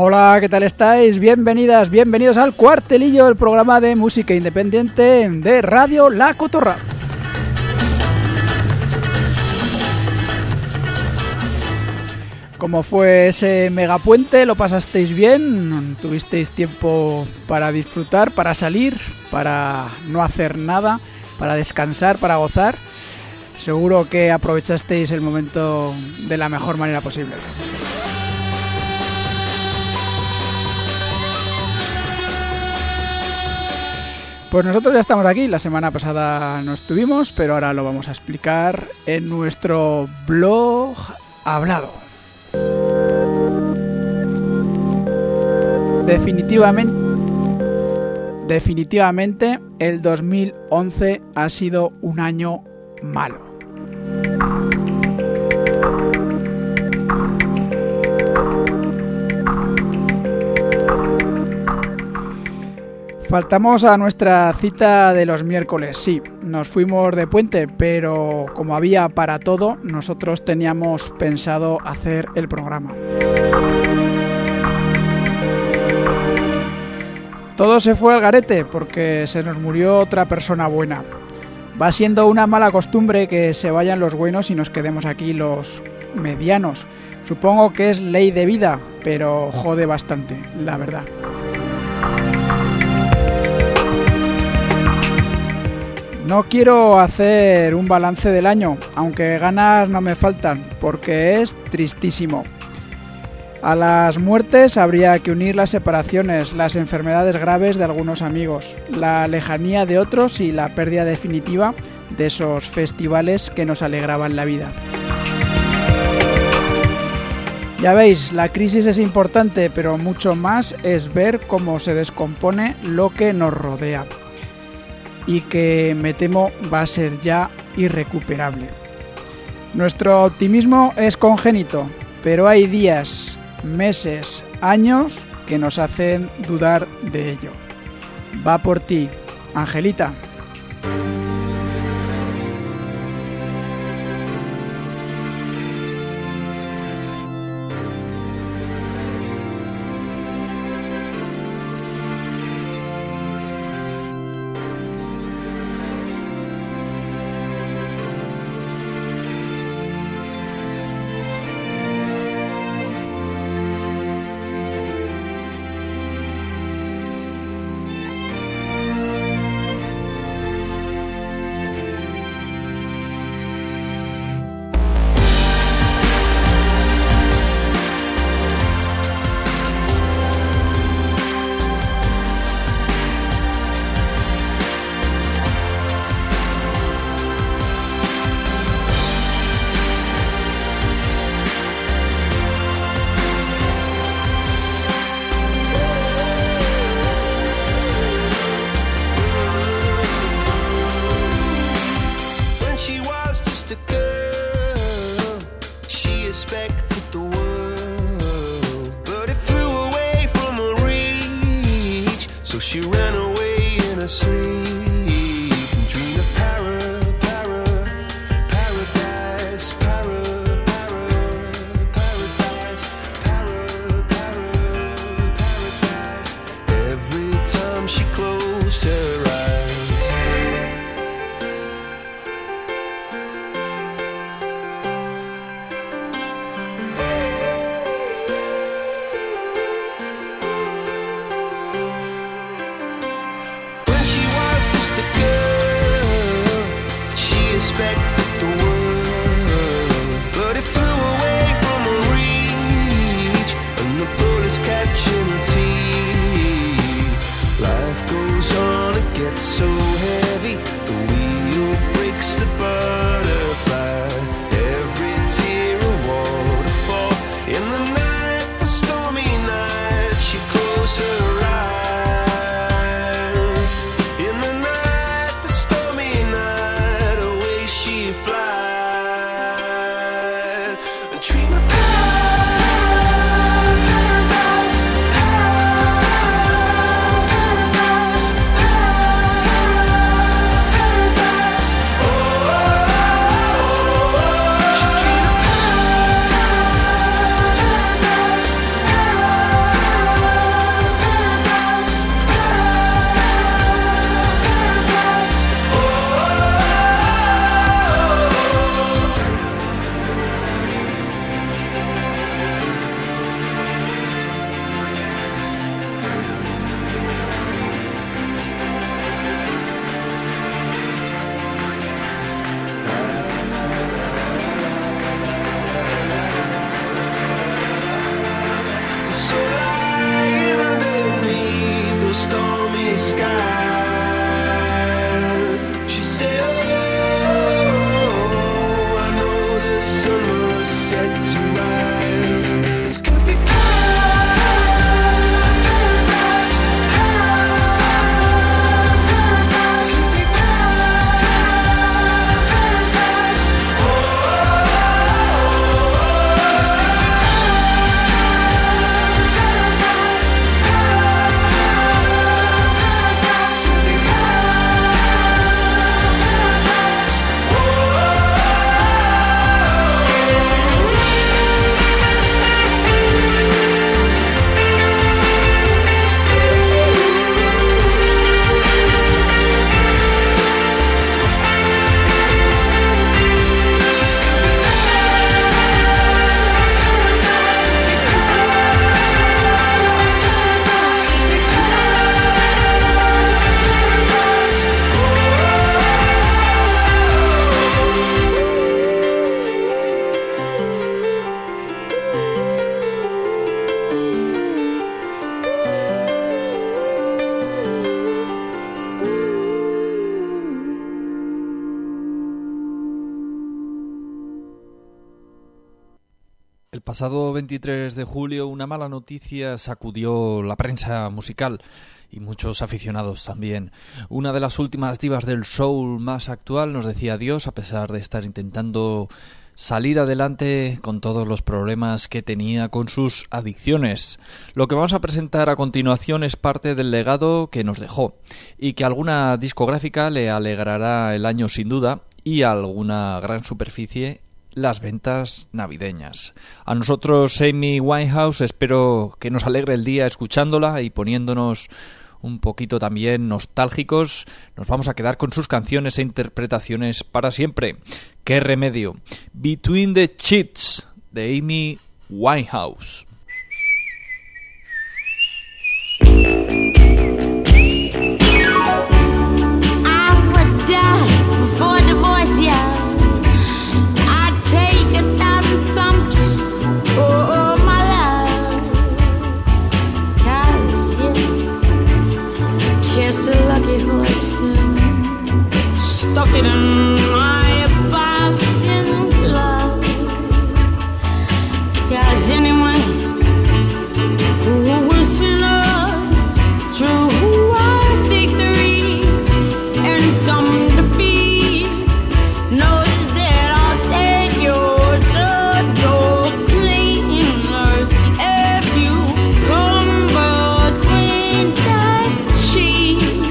Hola, ¿qué tal estáis? Bienvenidas, bienvenidos al Cuartelillo, el programa de música independiente de Radio La Cotorra. ¿Cómo fue ese megapuente? ¿Lo pasasteis bien? ¿Tuvisteis tiempo para disfrutar, para salir, para no hacer nada, para descansar, para gozar? Seguro que aprovechasteis el momento de la mejor manera posible. Pues nosotros ya estamos aquí, la semana pasada no estuvimos, pero ahora lo vamos a explicar en nuestro blog hablado. Definitivamente el 2011 ha sido un año malo. Faltamos a nuestra cita de los miércoles, sí, nos fuimos de puente, pero como había para todo, nosotros teníamos pensado hacer el programa. Todo se fue al garete porque se nos murió otra persona buena. Va siendo una mala costumbre que se vayan los buenos y nos quedemos aquí los medianos. Supongo que es ley de vida, pero jode bastante, la verdad. No quiero hacer un balance del año, aunque ganas no me faltan, porque es tristísimo. A las muertes habría que unir las separaciones, las enfermedades graves de algunos amigos, la lejanía de otros y la pérdida definitiva de esos festivales que nos alegraban la vida. Ya veis, la crisis es importante, pero mucho más es ver cómo se descompone lo que nos rodea. Y que me temo va a ser ya irrecuperable. Nuestro optimismo es congénito, pero hay días, meses, años que nos hacen dudar de ello. Va por ti, Angelita. She El pasado 23 de julio una mala noticia sacudió la prensa musical y muchos aficionados también. Una de las últimas divas del soul más actual nos decía adiós a pesar de estar intentando salir adelante con todos los problemas que tenía con sus adicciones. Lo que vamos a presentar a continuación es parte del legado que nos dejó y que a alguna discográfica le alegrará el año sin duda y a alguna gran superficie las ventas navideñas. A nosotros Amy Winehouse espero que nos alegre el día escuchándola y poniéndonos un poquito también nostálgicos. Nos vamos a quedar con sus canciones e interpretaciones para siempre. ¡Qué remedio! Between the Sheets de Amy Winehouse. I would die before the boys, yeah. Take 1,000 thumps, oh my love, 'cause you kissed a lucky horse and stuck it in my boxing glove. 'Cause anyone who was through our victory and dumb defeat knows that I'll take your cleaners if you come between the sheets.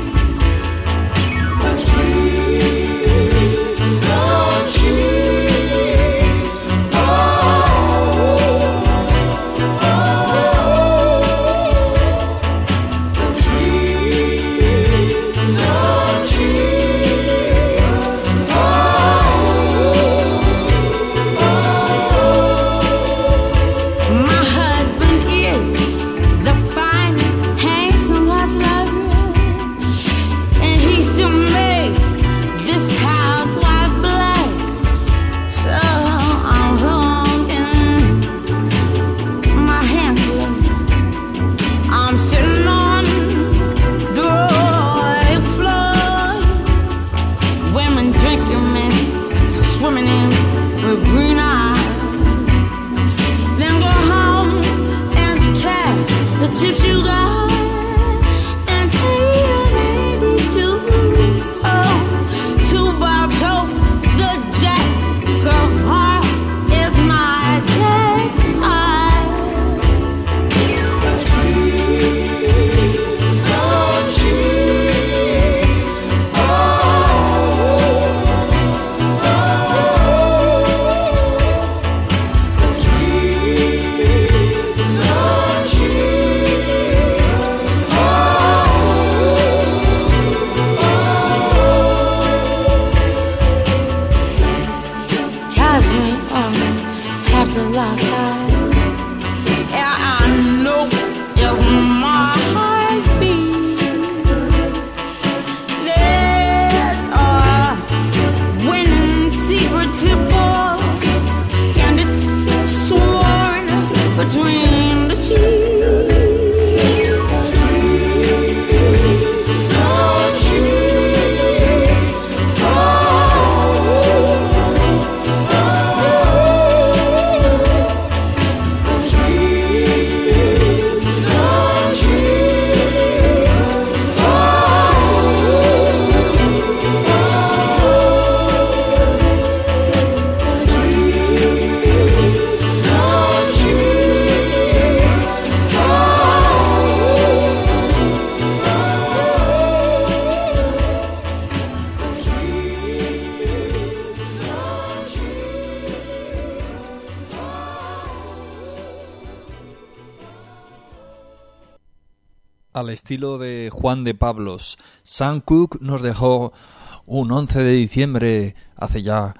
Al estilo de Juan de Pablos, Sam Cooke nos dejó un 11 de diciembre hace ya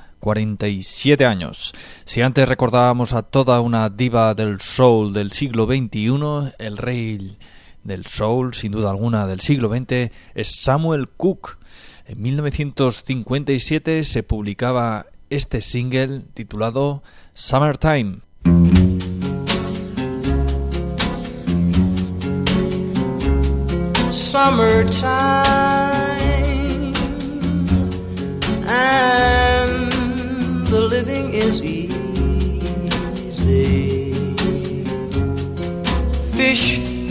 47 años. Si antes recordábamos a toda una diva del soul del siglo XXI, el rey del soul, sin duda alguna, del siglo XX, es Samuel Cooke. En 1957 se publicaba este single titulado Summertime. Summertime and the living is easy.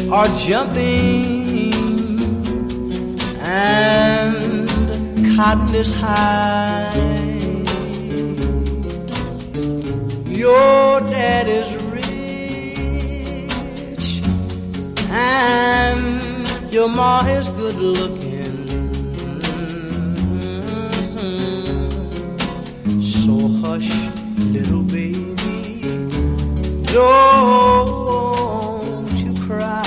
are jumping and cotton is high. Your dad is rich and your ma is good looking. So hush, little baby, don't you cry.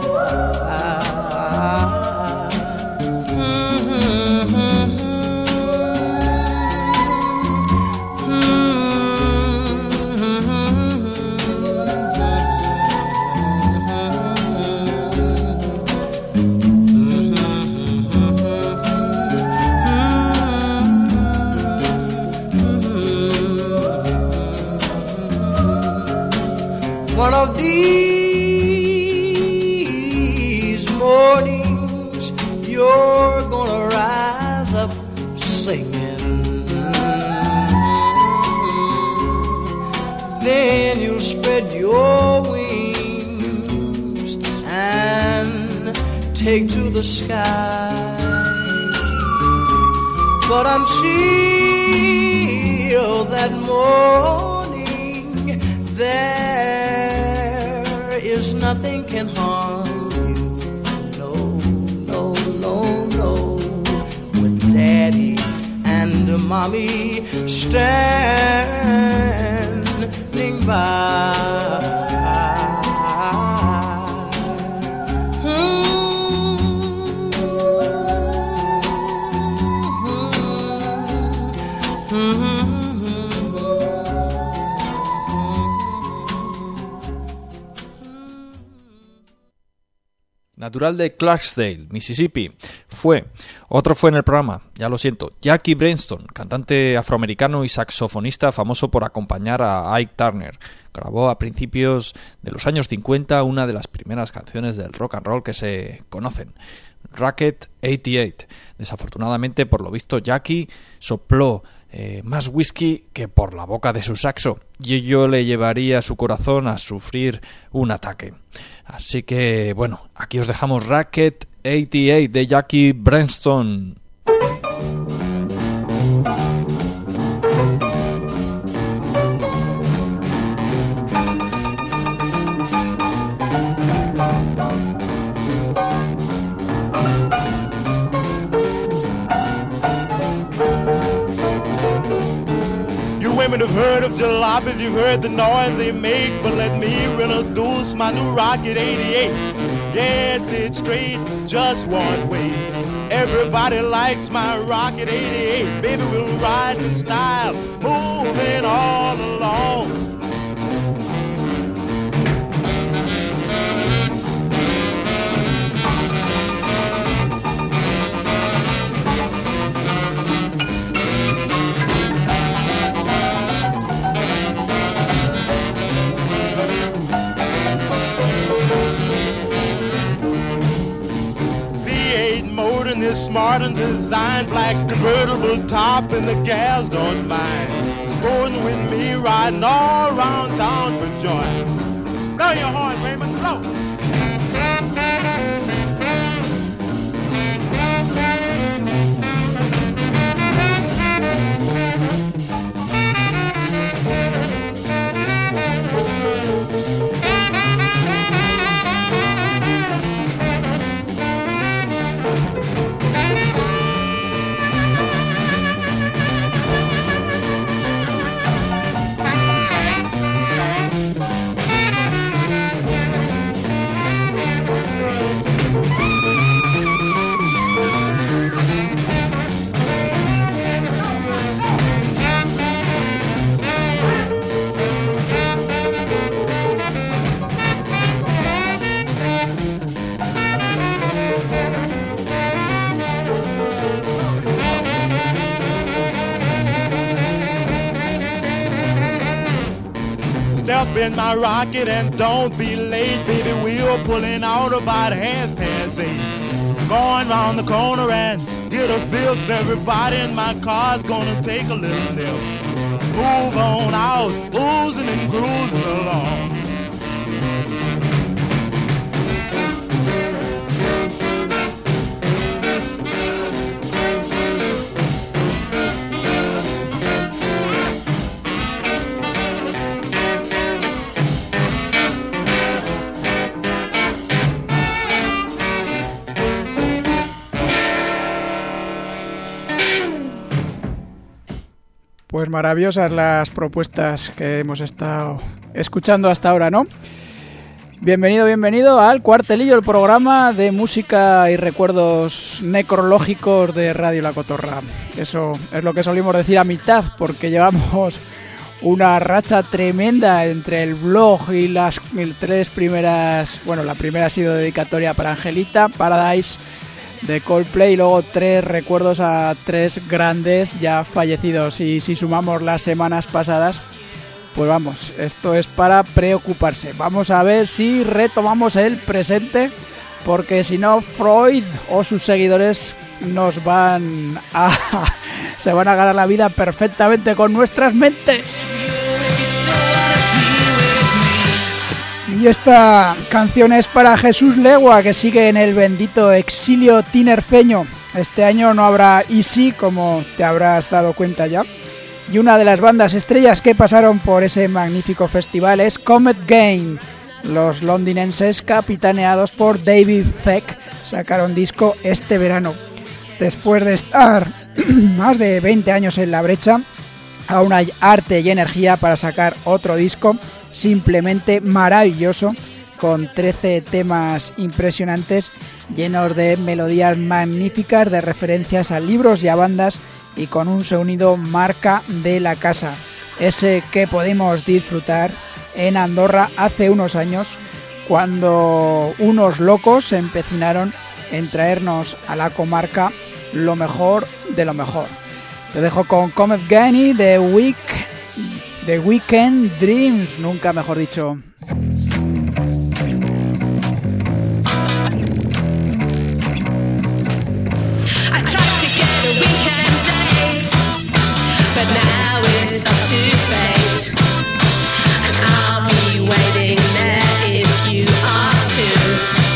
One of these mornings you're gonna rise up singing. Then you'll spread your wings and take to the sky. But until that morning, there is nothing can harm you. No, no, no, no. With Daddy and Mommy standing by. Natural de Clarksdale, Mississippi, otro fue en el programa, ya lo siento, Jackie Brenston, cantante afroamericano y saxofonista famoso por acompañar a Ike Turner. Grabó a principios de los años 50 una de las primeras canciones del rock and roll que se conocen, Racket 88. Desafortunadamente, por lo visto, Jackie sopló más whisky que por la boca de su saxo y ello le llevaría a su corazón a sufrir un ataque. Así que, bueno, aquí os dejamos Racket 88 de Jackie Brenston. Women have heard of jalopies, you've heard the noise they make, but let me introduce my new Rocket 88. Yes, it's straight, just one way. Everybody likes my Rocket 88. Baby, we'll ride in style, moving all along. Is smart and designed, black convertible top, and the gals don't mind sporting with me, riding all around town for joy. Blow your horn, Raymond, blow. Step in my rocket and don't be late, baby. We're pulling out about 8:30. Going round the corner and get a bill. Everybody in my car's gonna take a little nip. Move on out, oozing and cruising along. Pues maravillosas las propuestas que hemos estado escuchando hasta ahora, ¿no? Bienvenido al Cuartelillo, el programa de música y recuerdos necrológicos de Radio La Cotorra. Eso es lo que solimos decir a mitad, porque llevamos una racha tremenda entre el blog y las tres primeras... Bueno, la primera ha sido dedicatoria para Angelita, Paradise de Coldplay, y luego 3 recuerdos a 3 grandes ya fallecidos. Y si sumamos las semanas pasadas, pues vamos, esto es para preocuparse. Vamos a ver si retomamos el presente, porque si no, Freud o sus seguidores se van a ganar la vida perfectamente con nuestras mentes. Y esta canción es para Jesús Legua, que sigue en el bendito exilio tinerfeño. Este año no habrá Easy, como te habrás dado cuenta ya. Y una de las bandas estrellas que pasaron por ese magnífico festival es Comet Gain. Los londinenses, capitaneados por David Thicke, sacaron disco este verano. Después de estar más de 20 años en la brecha, aún hay arte y energía para sacar otro disco simplemente maravilloso, con 13 temas impresionantes, llenos de melodías magníficas, de referencias a libros y a bandas, y con un sonido marca de la casa, ese que pudimos disfrutar en Andorra hace unos años, cuando unos locos se empecinaron en traernos a la comarca lo mejor de lo mejor. Te dejo con Comet Gain de Weekend Dreams, nunca mejor dicho. But now it's up to fate, and I'll be waiting there if you are too.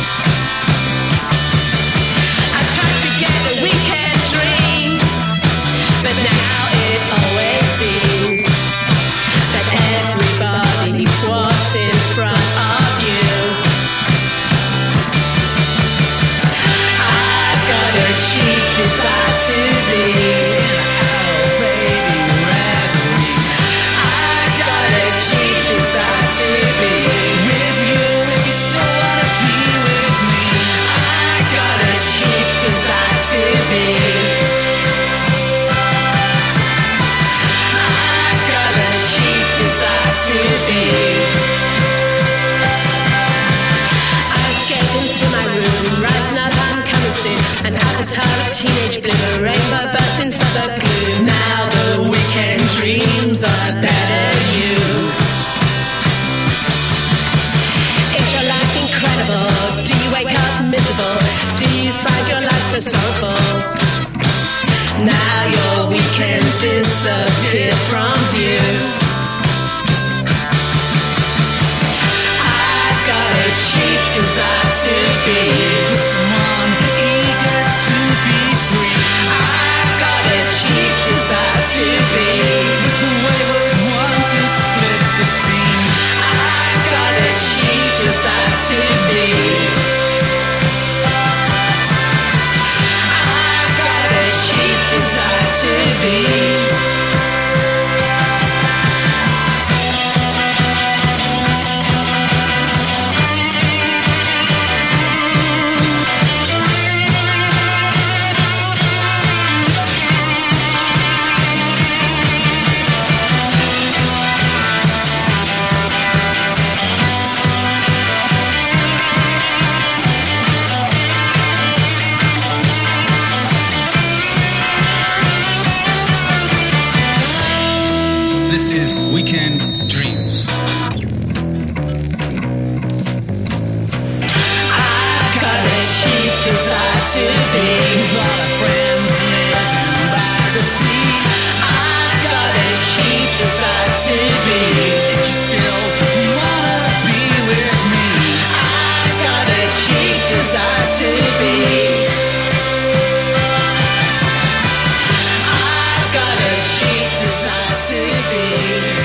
I tried to get a weekend dream, but now it always seems that everybody walks in front of you. I've got a cheap desire to be an avatar of teenage blue, a rainbow bursting from the gloom. Now the weekend dreams are better you. Is your life incredible? Do you wake up miserable? Do you find your life so sorrowful? Now your weekends disappear from view. I've got a cheap desire to be someone eager to be free. I've got a cheap desire to be with the wayward ones who split the scene. I've got a cheap desire to be. I've got a cheap desire to be. Weekend Dreams. I've got a cheap desire to be with all our friends living by the sea. I've got a cheap desire to be. If you still wanna be with me, I've got a cheap desire to be. I've got a cheap desire to be.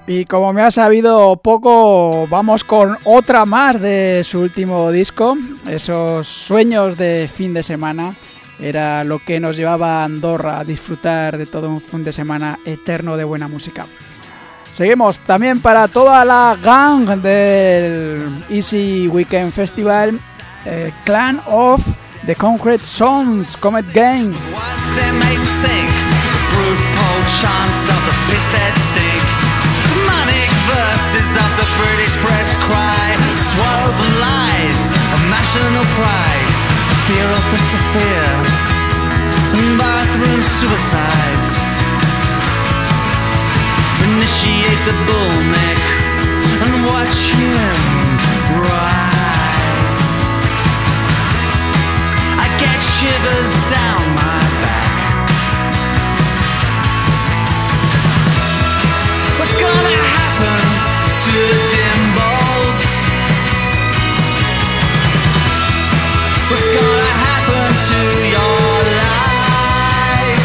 Y como me ha sabido poco, vamos con otra más de su último disco. Esos sueños de fin de semana era lo que nos llevaba a Andorra a disfrutar de todo un fin de semana eterno de buena música. Seguimos también para toda la gang del Easy Weekend Festival, Clan of the Concrete Sons, Comet Gang. Verses of the British press cry, swallow the lies of national pride, fear of fear, bathroom suicides. Initiate the bull neck and watch him rise. I get shivers down my back. What's gonna happen to the dim bulbs? What's gonna happen to your life?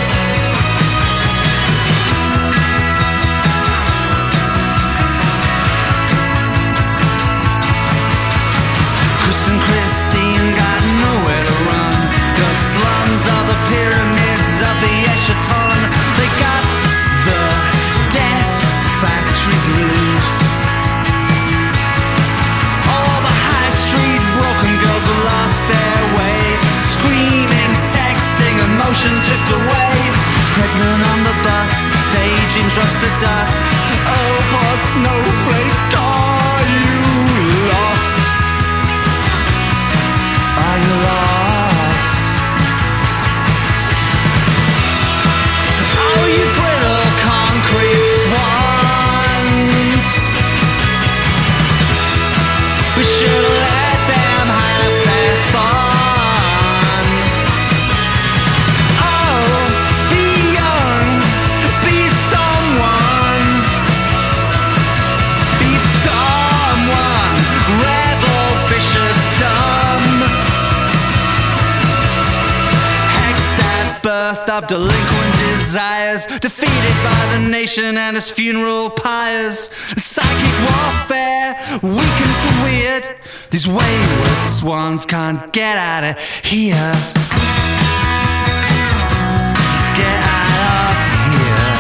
Chris and Christine got nowhere to run. The slums are the pyramids of the Eschaton. They got the death factory blues. All the high street broken girls have lost their way, screaming, texting, emotions stripped away. Pregnant on the bus, daydreams rust to dust. Oh, poor snowflake, are you lost? Are you lost? Oh, you brittle concrete swans. We should let them have their fun. Oh, be young, be someone. Be someone, rebel, vicious, dumb. Hexed at birth of delinquent desires, defeated by the nation and its funeral pyres. Psychic warfare, weakened for weird. These wayward swans can't get out of here. Get out of here.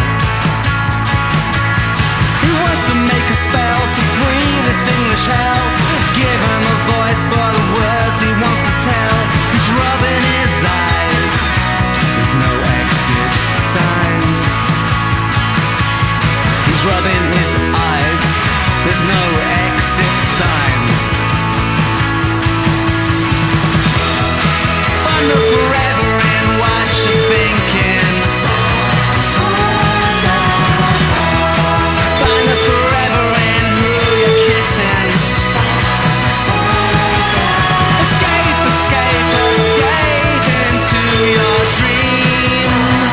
He wants to make a spell to free this English hell. Give him a voice for the words he wants to tell. He's rubbing his eyes. There's no exit signs. He's rubbing his eyes. There's no exit signs. Find the forever in what you're thinking. Find the forever in who you're kissing. Escape, escape, escape into your dream.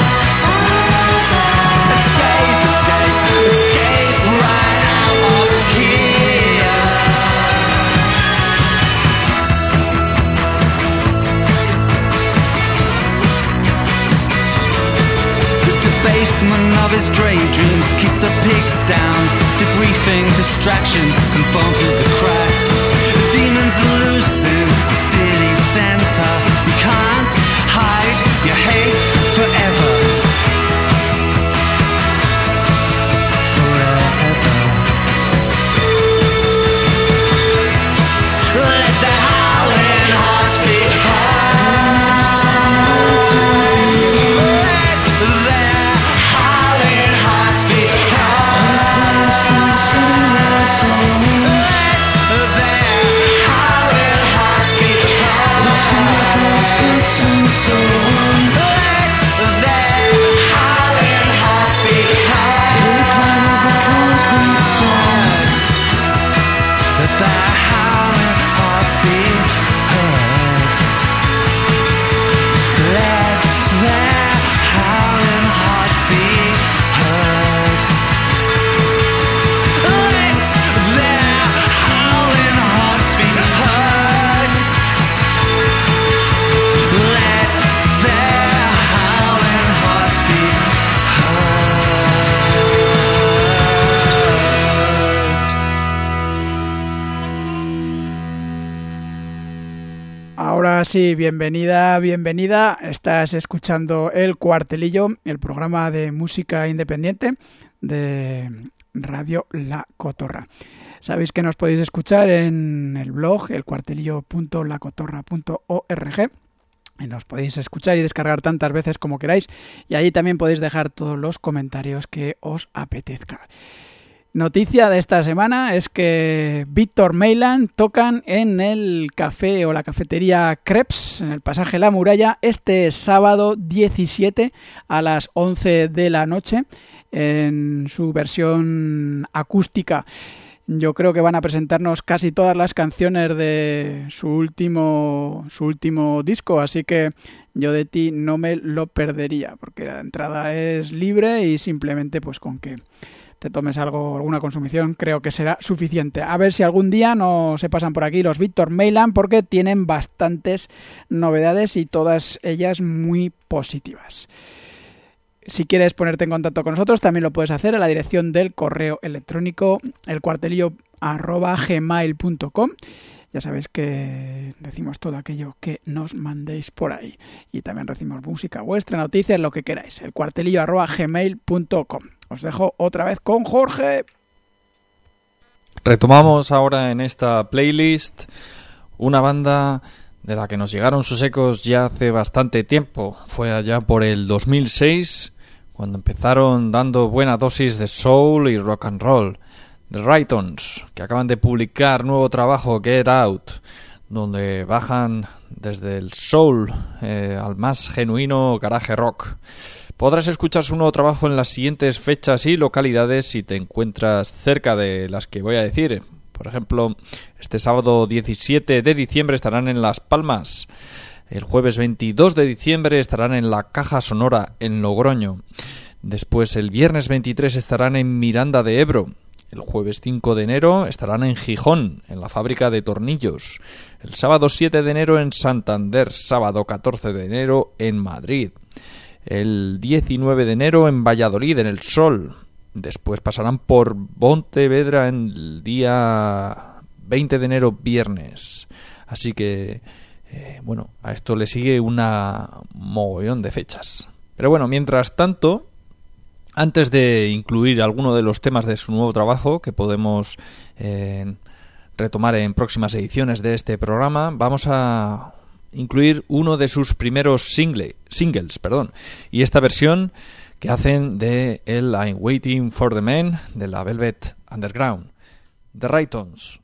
Escape, escape, escape right out of here. The debasement of his daydreams keep the pigs down. Debriefing, distraction, conform to the crass. The demons are loose in the city center. You can't hide your hate forever. Forever. Let the howling hearts be heard. Let their howling hearts be heard. Let their howling hearts be heard. Let their howling hearts be heard. Let their howling hearts be heard. Let their howling hearts be heard. Let their howling hearts be heard. Let sí, bienvenida. Estás escuchando El Cuartelillo, el programa de música independiente de Radio La Cotorra. Sabéis que nos podéis escuchar en el blog elcuartelillo.lacotorra.org. Nos podéis escuchar y descargar tantas veces como queráis, y allí también podéis dejar todos los comentarios que os apetezca. Noticia de esta semana es que Víctor Maitland tocan en el café o la cafetería Crepes, en el pasaje La Muralla, este sábado 17 a las 11 de la noche en su versión acústica. Yo creo que van a presentarnos casi todas las canciones de su último disco, así que yo de ti no me lo perdería, porque la entrada es libre y simplemente pues con que te tomes alguna consumición creo que será suficiente. A ver si algún día no se pasan por aquí los Víctor Maitland, porque tienen bastantes novedades y todas ellas muy positivas. Si quieres ponerte en contacto con nosotros, también lo puedes hacer a la dirección del correo electrónico elcuartelillo@gmail.com. Ya sabéis que decimos todo aquello que nos mandéis por ahí. Y también recibimos música vuestra, noticias, lo que queráis. elcuartelillo@gmail.com. Os dejo otra vez con Jorge. Retomamos ahora en esta playlist una banda de la que nos llegaron sus ecos ya hace bastante tiempo. Fue allá por el 2006, cuando empezaron dando buena dosis de soul y rock and roll. The Raytons, que acaban de publicar nuevo trabajo, Get Out, donde bajan desde el soul al más genuino garage rock. Podrás escuchar su nuevo trabajo en las siguientes fechas y localidades si te encuentras cerca de las que voy a decir. Por ejemplo, este sábado 17 de diciembre estarán en Las Palmas. El jueves 22 de diciembre estarán en la Caja Sonora en Logroño. Después, el viernes 23 estarán en Miranda de Ebro. El jueves 5 de enero estarán en Gijón, en la Fábrica de Tornillos. El sábado 7 de enero en Santander. Sábado 14 de enero en Madrid. El 19 de enero en Valladolid, en El Sol. Después pasarán por Pontevedra en el día 20 de enero, viernes. Así que, a esto le sigue una mogollón de fechas. Pero bueno, mientras tanto, antes de incluir alguno de los temas de su nuevo trabajo, que podemos retomar en próximas ediciones de este programa, vamos a incluir uno de sus primeros singles, y esta versión que hacen de el I'm Waiting for the Man de la Velvet Underground, The Raytons.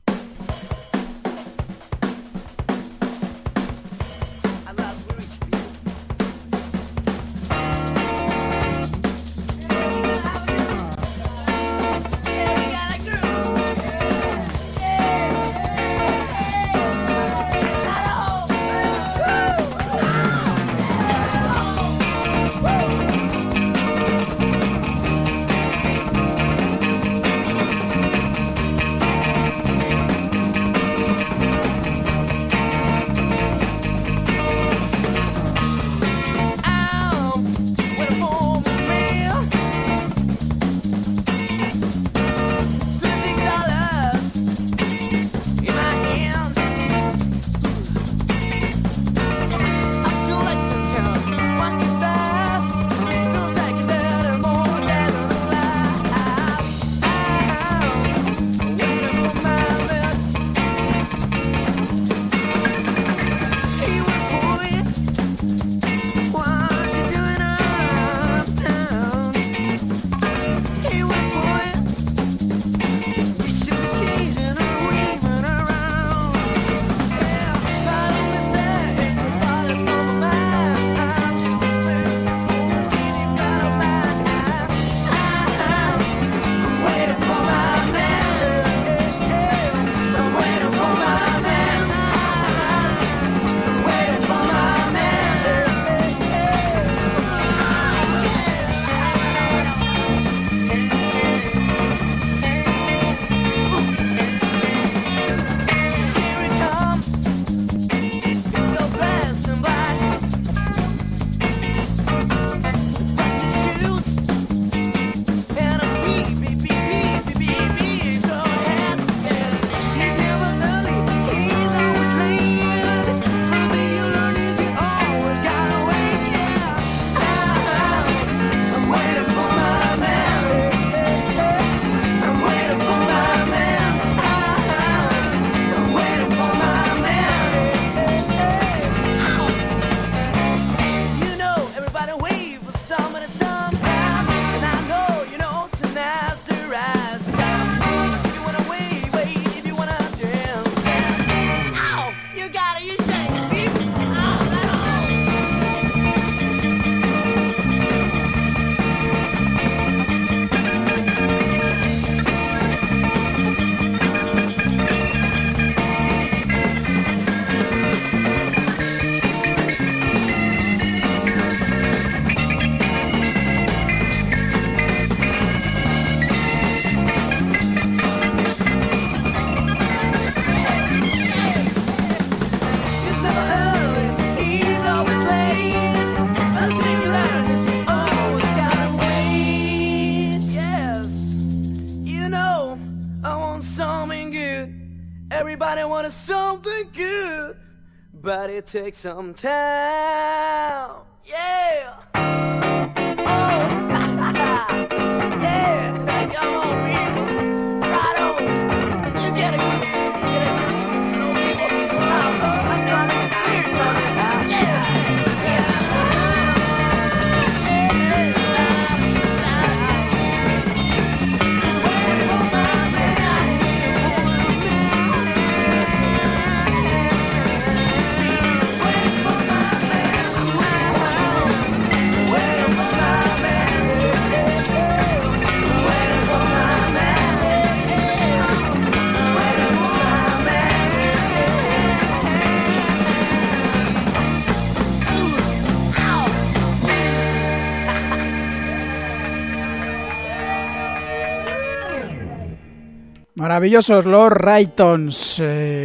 of something good, but it takes some time. Yeah. Oh, yeah. Come on, people. Right on. You get it. Get it. Come on, people. I'm coming. We're coming now. Yeah. Maravillosos los Raytons.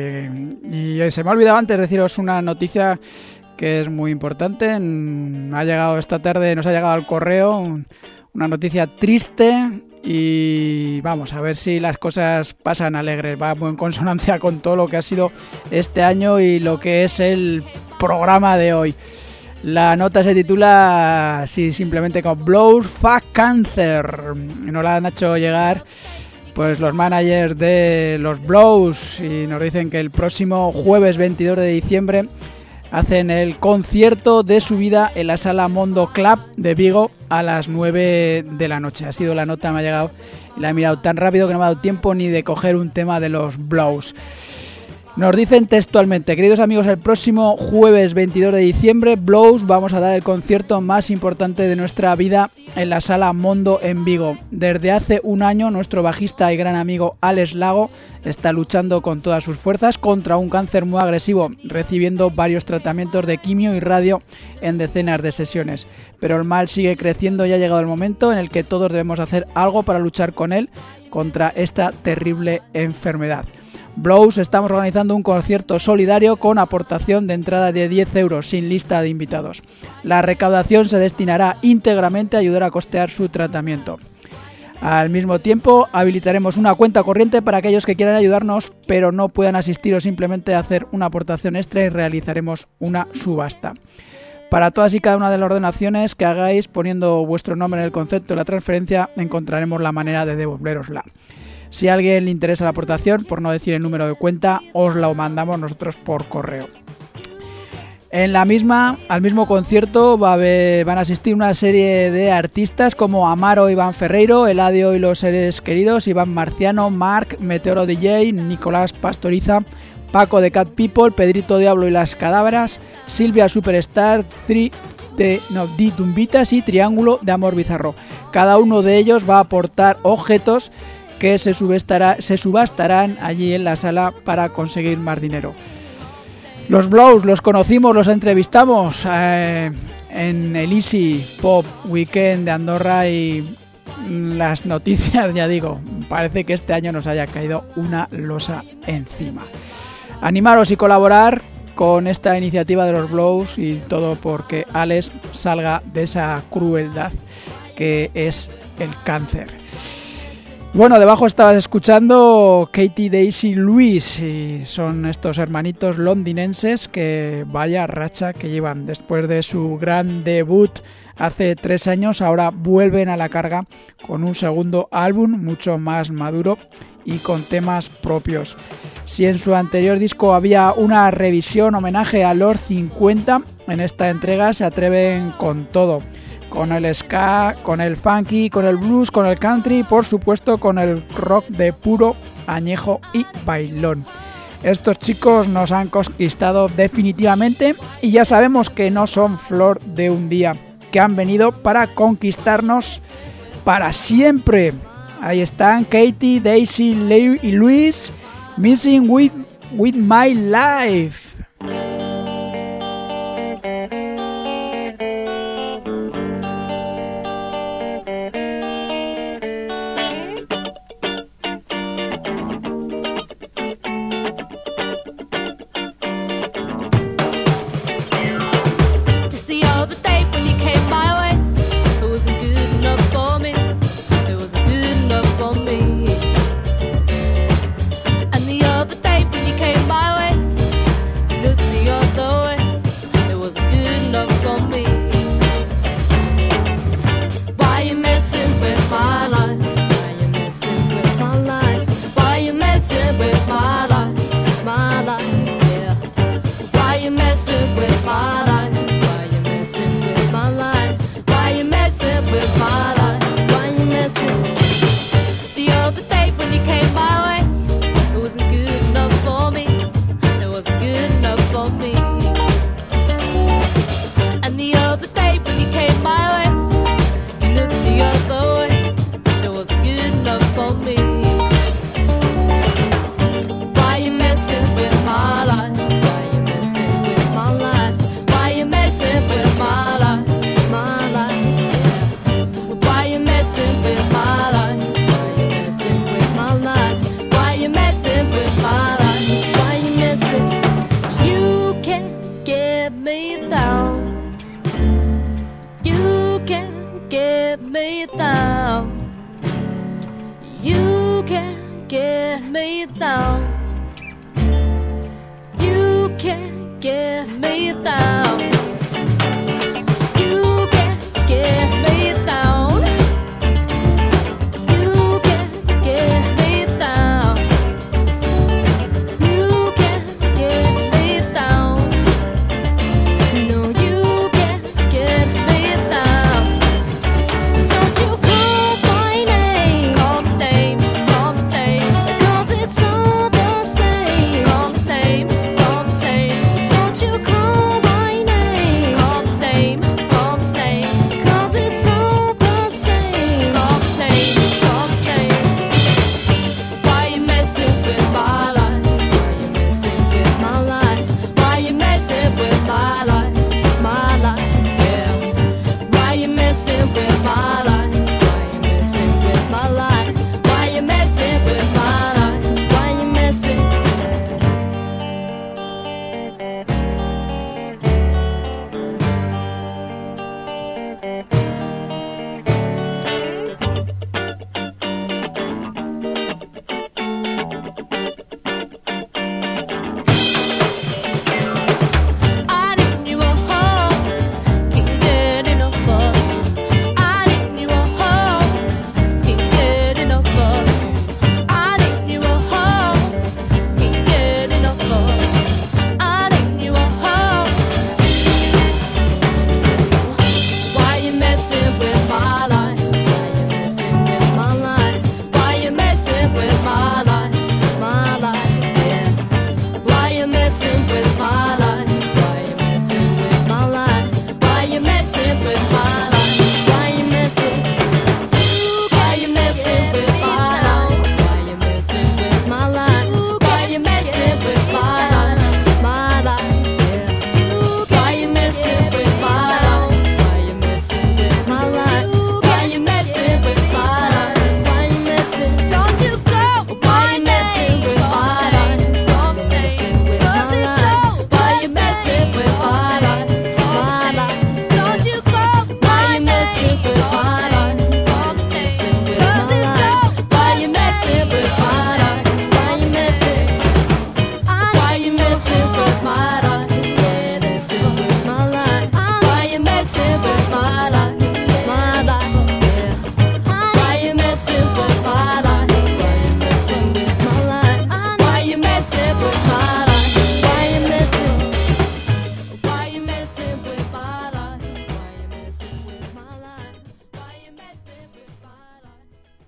Y se me ha olvidado antes deciros una noticia que es muy importante. Ha llegado esta tarde, nos ha llegado al correo una noticia triste y vamos a ver si las cosas pasan alegres. Va muy en consonancia con todo lo que ha sido este año y lo que es el programa de hoy. La nota se titula así simplemente como Blows Fuck Cancer. Nos la han hecho llegar pues los managers de los Blows y nos dicen que el próximo jueves 22 de diciembre hacen el concierto de su vida en la Sala Mondo Club de Vigo a las 9 de la noche. Ha sido la nota, me ha llegado y la he mirado tan rápido que no me ha dado tiempo ni de coger un tema de los Blows. Nos dicen textualmente: queridos amigos, el próximo jueves 22 de diciembre, Blows, vamos a dar el concierto más importante de nuestra vida en la Sala Mondo en Vigo. Desde hace un año, nuestro bajista y gran amigo Alex Lago está luchando con todas sus fuerzas contra un cáncer muy agresivo, recibiendo varios tratamientos de quimio y radio en decenas de sesiones. Pero el mal sigue creciendo y ha llegado el momento en el que todos debemos hacer algo para luchar con él, contra esta terrible enfermedad. Blows, estamos organizando un concierto solidario con aportación de entrada de 10 euros sin lista de invitados. La recaudación se destinará íntegramente a ayudar a costear su tratamiento. Al mismo tiempo, habilitaremos una cuenta corriente para aquellos que quieran ayudarnos pero no puedan asistir o simplemente hacer una aportación extra, y realizaremos una subasta. Para todas y cada una de las donaciones que hagáis poniendo vuestro nombre en el concepto de la transferencia, encontraremos la manera de devolverosla. Si a alguien le interesa la aportación, por no decir el número de cuenta, os lo mandamos nosotros por correo. Al mismo concierto van a asistir una serie de artistas como Amaro, Iván Ferreiro, Eladio y los seres queridos, Iván Marciano, Marc, Meteoro DJ, Nicolás Pastoriza, Paco de Cat People, Pedrito Diablo y las Cadáveras, Silvia Superstar, Di Tumbitas y Triángulo de Amor Bizarro. Cada uno de ellos va a aportar objetos que se subastarán allí en la sala para conseguir más dinero. Los Blows los conocimos, los entrevistamos en el Easy Pop Weekend de Andorra y las noticias, ya digo, parece que este año nos haya caído una losa encima. Animaros y colaborar con esta iniciativa de los Blows y todo porque Alex salga de esa crueldad que es el cáncer. Bueno, debajo estabas escuchando Katie, Daisy, Luis, y son estos hermanitos londinenses que vaya racha que llevan después de su gran debut hace 3 años. Ahora vuelven a la carga con un segundo álbum mucho más maduro y con temas propios. Si en su anterior disco había una revisión homenaje a los 50, en esta entrega se atreven con todo. Con el ska, con el funky, con el blues, con el country y por supuesto con el rock de puro añejo y bailón. Estos chicos nos han conquistado definitivamente y ya sabemos que no son flor de un día, que han venido para conquistarnos para siempre. Ahí están Katie, Daisy y Luis, Missing with My Life. And the other day when you came my way, enough for me. Why you messing with my life? Why you messing with my life? Why you messing with my life? My life, yeah. Why you messing with my life? Why you messing with my life? Why you messing with my life? Why you messing? The other day when you came my way, it wasn't good enough for me. It wasn't good enough for me. And the other day when you came my way, you looked the other way. It wasn't good enough for me. Why you messing with my life? Why you messing with my life? Why you messing with my life? My life, yeah. Why you messing with my life? Why you messing with my life? Why you messing with my life? Why you messing? You can't get me down. You can't get me down. You can't get me down. You can't get me down. You can't get me down. You can't get me down. You can't get me down. No, you can't get me down. Don't you call my name? Call my name, call my name, 'cause it's all the same. Call my name, call my name. Don't you call my name? Call my name, call my name, 'cause it's all the same. Call my name, call my name. Why you messing with my life? Why you messing with my life? Why you messing with my life? My life, yeah. Why you messing with my life? Why you messing with my life? Why you messing with my life? Why you messing? I need you a home, can't get enough of you. I need you a home, can't get enough of you. I need you a home, can't get enough of you. I need you a home. Why you messing with my life? Why you messing with my life? Why you messing with my life? My life, yeah. Why you messing with my life? Why you messing with my life? Why you messing with my life? Why you messing? Why you messing with my life? Why you messing with my life? Why you messing with my life? My life, yeah. Why you messing with my life? Why you messing with my life? Why you messing with my life? Why you messing? Don't you go? Why you messing with my life? Why you messing with my life? Why you messing with my life? My life. Don't you go? Why you messing with my life? Why you messing with my life? Why you messing with my life? Why you messing? Why you messing with my life? Yeah, messing with my life. Why you messing with my life? My life, yeah. Why you messing with my life? Why you messing with my life? Why you messing with my life? Why you messing? Why you messing with my life? Why you messing with my life? Why you messing with my life?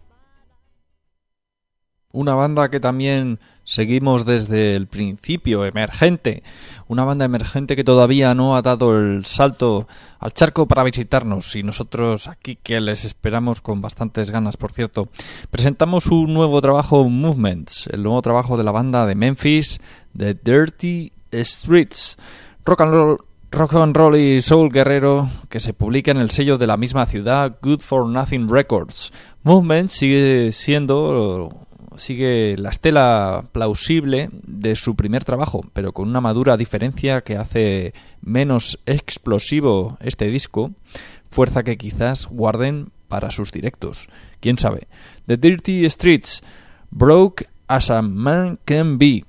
Una banda que también seguimos desde el principio, Emergente. Una banda emergente que todavía no ha dado el salto al charco para visitarnos, y nosotros aquí que les esperamos con bastantes ganas, por cierto. Presentamos un nuevo trabajo, Movements, el nuevo trabajo de la banda de Memphis, The Dirty Streets. Rock and roll y soul guerrero que se publica en el sello de la misma ciudad, Good for Nothing Records. Movement sigue la estela plausible de su primer trabajo, pero con una madura diferencia que hace menos explosivo este disco, fuerza que quizás guarden para sus directos. ¿Quién sabe? The Dirty Streets, Broke as a Man Can Be.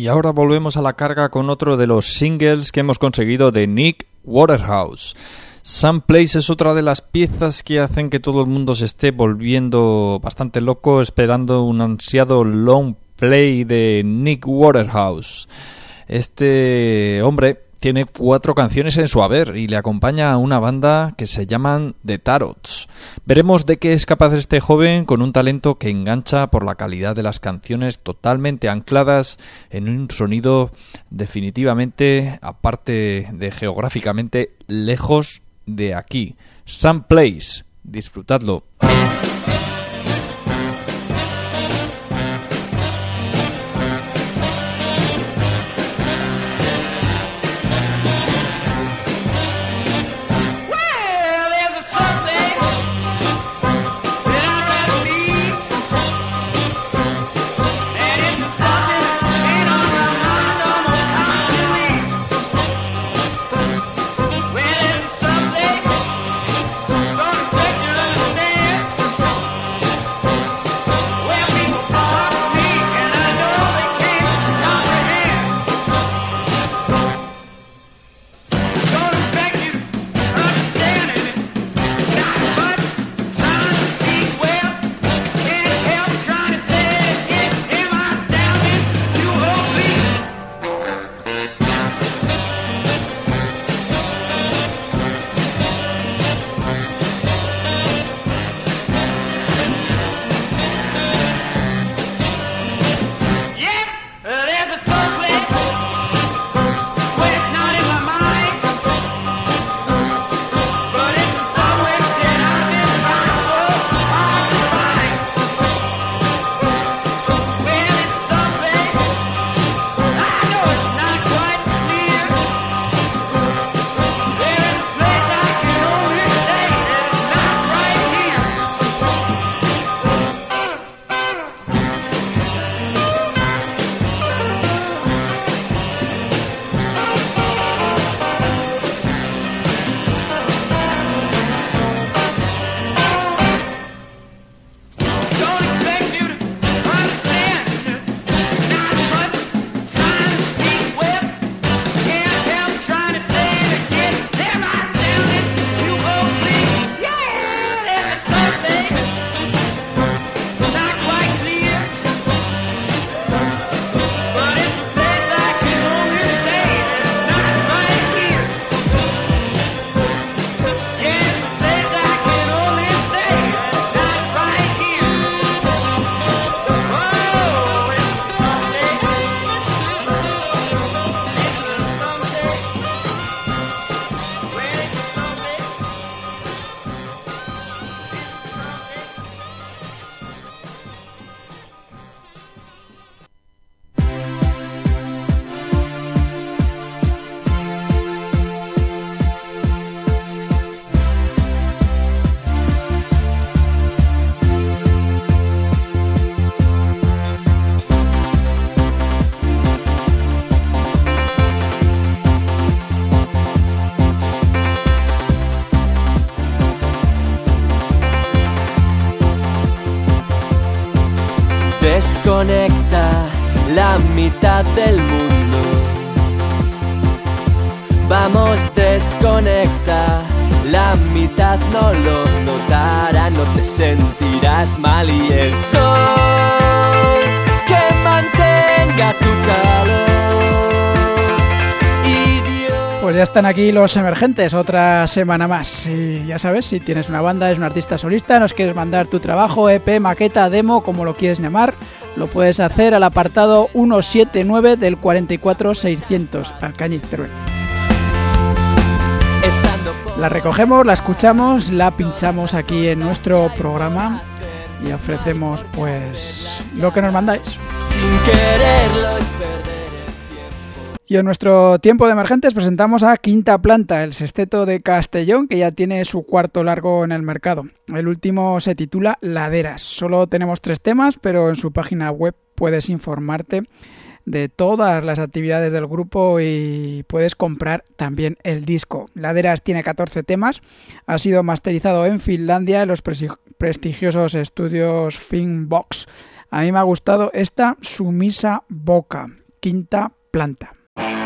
Y ahora volvemos a la carga con otro de los singles que hemos conseguido de Nick Waterhouse. Someplace es otra de las piezas que hacen que todo el mundo se esté volviendo bastante loco esperando un ansiado long play de Nick Waterhouse. Este hombre tiene 4 canciones en su haber y le acompaña a una banda que se llaman The Tarots. Veremos de qué es capaz este joven con un talento que engancha por la calidad de las canciones totalmente ancladas en un sonido definitivamente, aparte de geográficamente, lejos de aquí. Someplace, disfrutadlo. Desconecta la mitad del mundo. Vamos, desconecta, la mitad no lo notará, no te sentirás mal y el sol que mantenga tu calor. Pues ya están aquí los emergentes, otra semana más. Y ya sabes, si tienes una banda, es un artista solista, nos quieres mandar tu trabajo, EP, maqueta, demo, como lo quieres llamar, lo puedes hacer al apartado 179 del 44600, Alcañiz, Teruel. La recogemos, la escuchamos, la pinchamos aquí en nuestro programa y ofrecemos pues lo que nos mandáis. Sin quererlo es perder. Y en nuestro tiempo de emergentes presentamos a Quinta Planta, el sexteto de Castellón, que ya tiene su cuarto largo en el mercado. El último se titula Laderas. Solo tenemos 3 temas, pero en su página web puedes informarte de todas las actividades del grupo y puedes comprar también el disco. Laderas tiene 14 temas, ha sido masterizado en Finlandia en los prestigiosos estudios Finbox. A mí me ha gustado esta Sumisa Boca, quinta planta.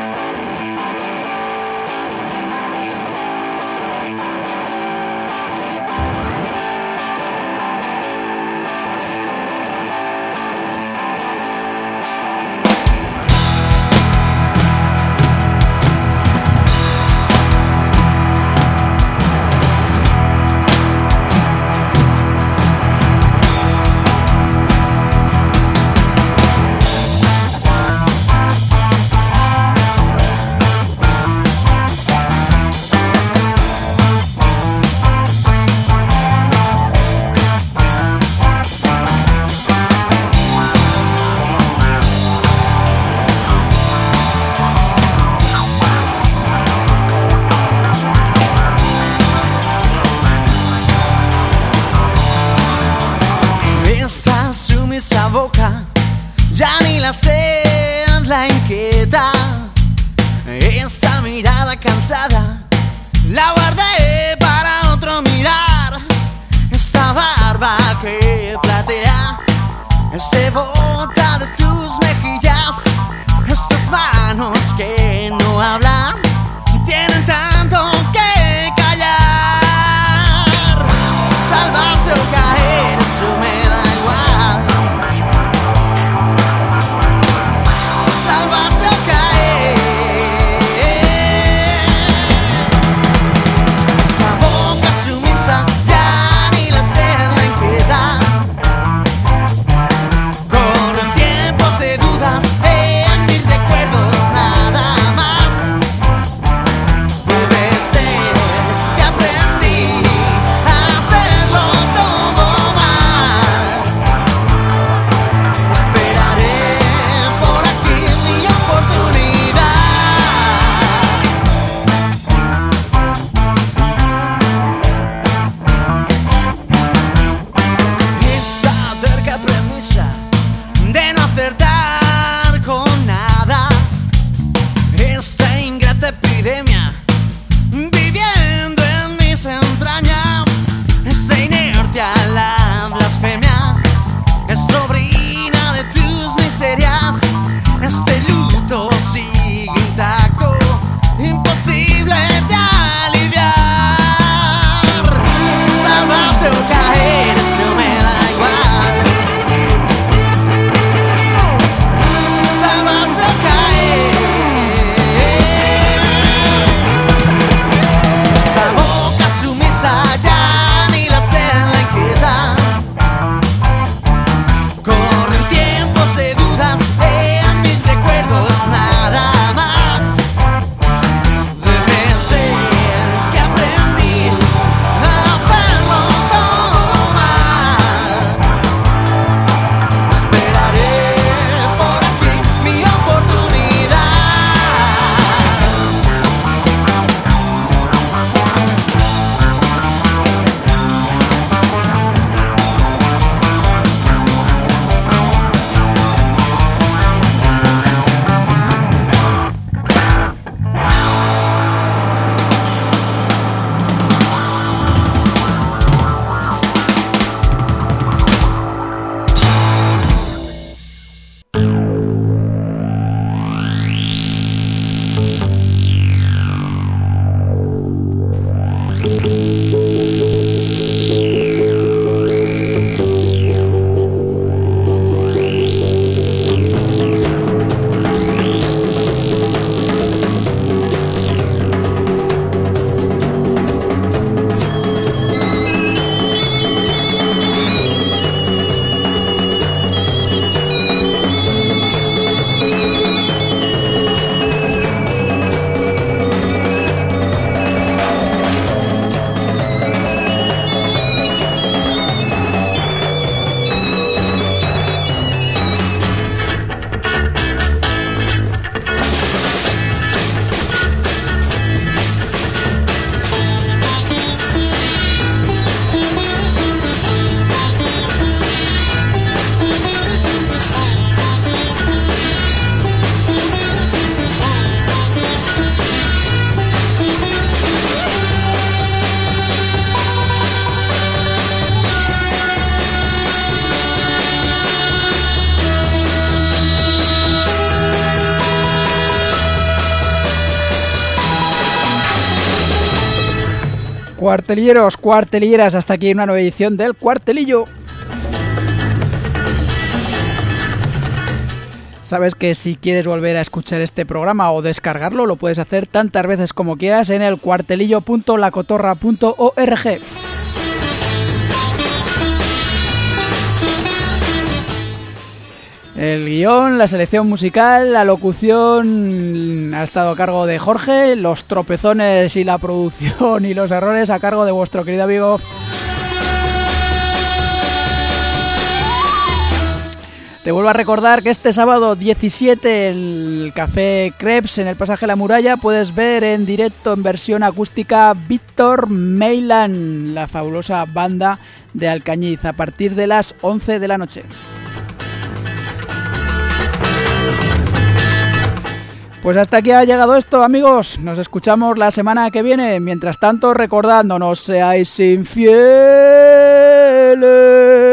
Esa boca ya ni la sed la inquieta, esa mirada cansada la guardé para otro mirar, esta barba que platea, este bota de tus mejillas, estas manos que no hablan, tienen tanto que callar, salvarse o caer, eso me da igual. Salvarse o caer. Esta boca sumisa ya ni la sed la inquieta. Corren tiempos de dudas en mis recuerdos nada más. Puede ser que aprendí a hacerlo todo mal. Esperaré por aquí mi oportunidad. Esta terca premisa de no acertar con nada, esta ingrata epidemia viviendo en mis entrañas, esta inercia, la blasfemia, es sobrina de tus miserias, este luto sigue intacto, imposible de aliviar. Salvarse o caer, eso me da igual. Salvarse o caer. Esta boca sumisa ya ni la sed la inquieta. Corren tiempos de dudas en mis recuerdos nada más. Debe ser que aprendí a hacerlo todo Cuartelilleros, cuartelilleras, hasta aquí una nueva edición del Cuartelillo. Sabes que si quieres volver a escuchar este programa o descargarlo, lo puedes hacer tantas veces como quieras en el cuartelillo.lacotorra.org. El guión, la selección musical, la locución ha estado a cargo de Jorge, los tropezones y la producción y los errores a cargo de vuestro querido amigo. Te vuelvo a recordar que este sábado 17 el Café Crepes en el Pasaje La Muralla puedes ver en directo en versión acústica Víctor Meilan, la fabulosa banda de Alcañiz, a partir de las 11 de la noche. Pues hasta aquí ha llegado esto, amigos. Nos escuchamos la semana que viene. Mientras tanto, recordad, no seáis infieles.